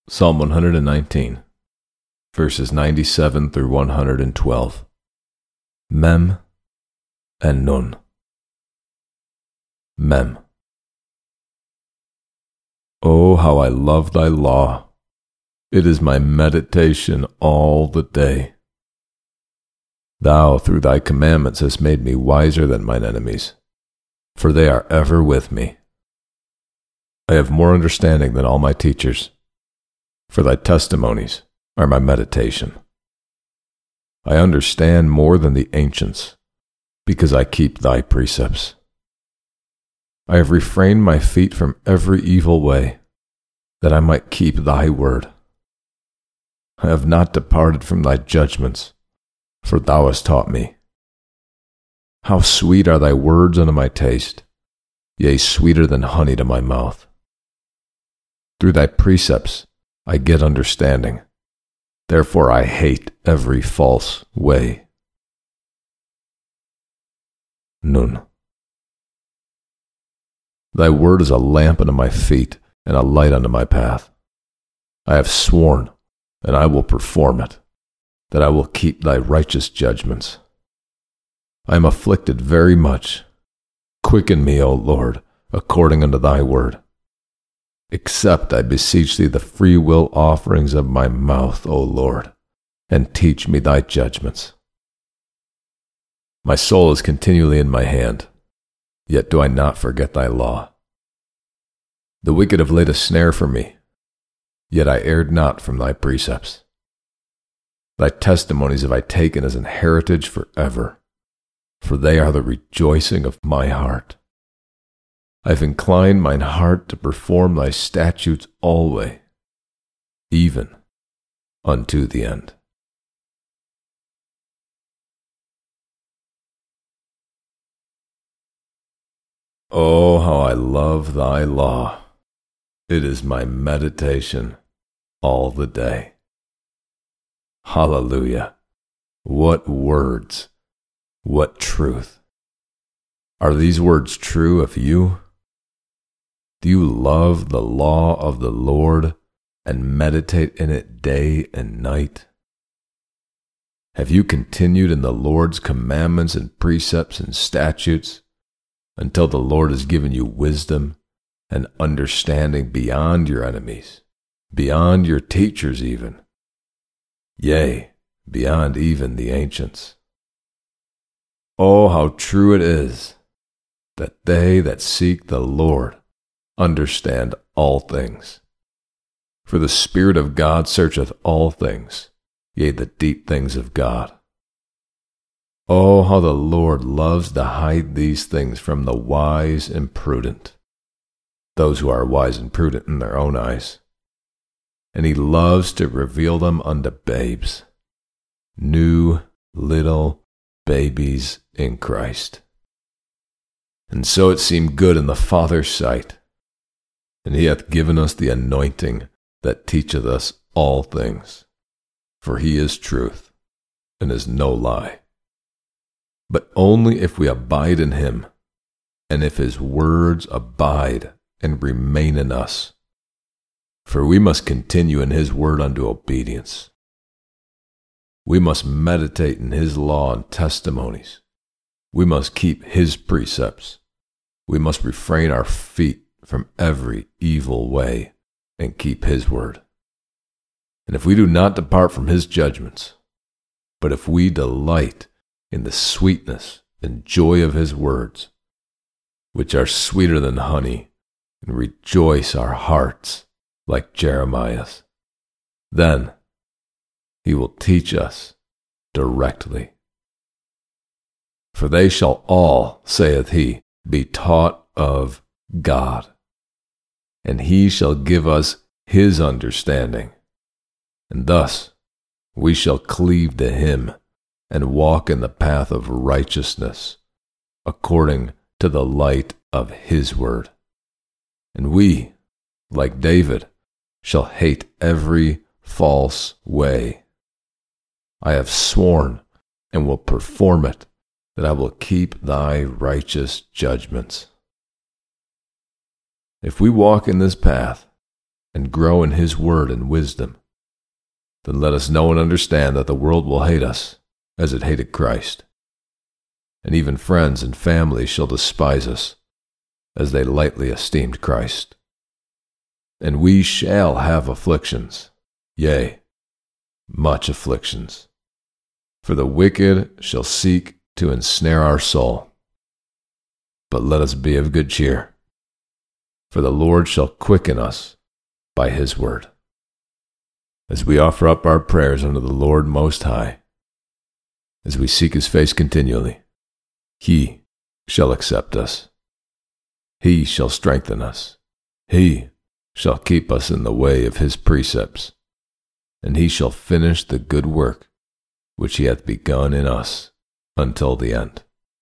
Psalm 119, verses 97 through 112. Mem and Nun. Mem. Oh, how I love thy law! It is my meditation all the day. Thou, through thy commandments, hast made me wiser than mine enemies, for they are ever with me. I have more understanding than all my teachers, for thy testimonies are my meditation. I understand more than the ancients, because I keep thy precepts. I have refrained my feet from every evil way, that I might keep thy word. I have not departed from thy judgments, for thou hast taught me. How sweet are thy words unto my taste, yea, sweeter than honey to my mouth. Through thy precepts I get understanding, therefore I hate every false way. Nun. Thy word is a lamp unto my feet, and a light unto my path. I have sworn, and I will perform it, that I will keep thy righteous judgments. I am afflicted very much. Quicken me, O Lord, according unto thy word. Accept, I beseech thee, the free will offerings of my mouth, O Lord, and teach me thy judgments. My soul is continually in my hand, yet do I not forget thy law. The wicked have laid a snare for me, yet I erred not from thy precepts. Thy testimonies have I taken as an heritage forever, for they are the rejoicing of my heart. I have inclined mine heart to perform thy statutes alway, even unto the end. Oh, how I love thy law! It is my meditation all the day. Hallelujah! What words! What truth! Are these words true of you? Do you love the law of the Lord and meditate in it day and night? Have you continued in the Lord's commandments and precepts and statutes until the Lord has given you wisdom and understanding beyond your enemies, beyond your teachers even, yea, beyond even the ancients? Oh, how true it is that they that seek the Lord understand all things. For the Spirit of God searcheth all things, yea, the deep things of God. Oh, how the Lord loves to hide these things from the wise and prudent, those who are wise and prudent in their own eyes. And he loves to reveal them unto babes, new little babies in Christ. And so it seemed good in the Father's sight, and he hath given us the anointing that teacheth us all things. For he is truth, and is no lie. But only if we abide in him, and if his words abide and remain in us. For we must continue in his word unto obedience. We must meditate in his law and testimonies. We must keep his precepts. We must refrain our feet from every evil way and keep his word. And if we do not depart from his judgments, but if we delight in the sweetness and joy of his words, which are sweeter than honey, and rejoice our hearts like Jeremiah's, then he will teach us directly. For they shall all, saith he, be taught of God, and he shall give us his understanding, and thus we shall cleave to him and walk in the path of righteousness, according to the light of his word. And we, like David, shall hate every false way. I have sworn and will perform it, that I will keep thy righteous judgments. If we walk in this path, and grow in his word and wisdom. Then let us know and understand that the world will hate us as it hated Christ, and even friends and family shall despise us as they lightly esteemed Christ. And we shall have afflictions, yea, much afflictions. For the wicked shall seek to ensnare our soul. But let us be of good cheer, for the Lord shall quicken us by his word. As we offer up our prayers unto the Lord Most High, as we seek his face continually, he shall accept us. He shall strengthen us. He shall keep us in the way of his precepts, and he shall finish the good work which he hath begun in us until the end.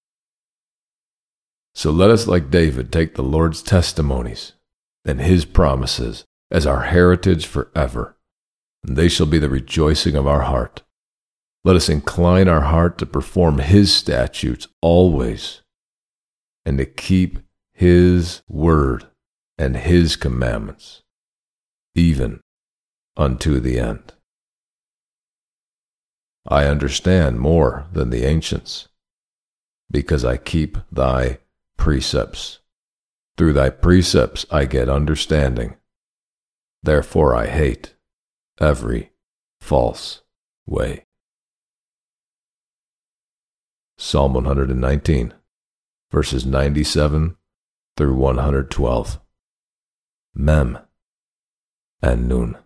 So let us, like David, take the Lord's testimonies and his promises as our heritage forever, and they shall be the rejoicing of our heart. Let us incline our heart to perform his statutes always, and to keep his word and his commandments, even unto the end. I understand more than the ancients, because I keep thy precepts. Through thy precepts I get understanding. Therefore I hate every false way. Psalm 119, verses 97 through 112. Mem and Nun.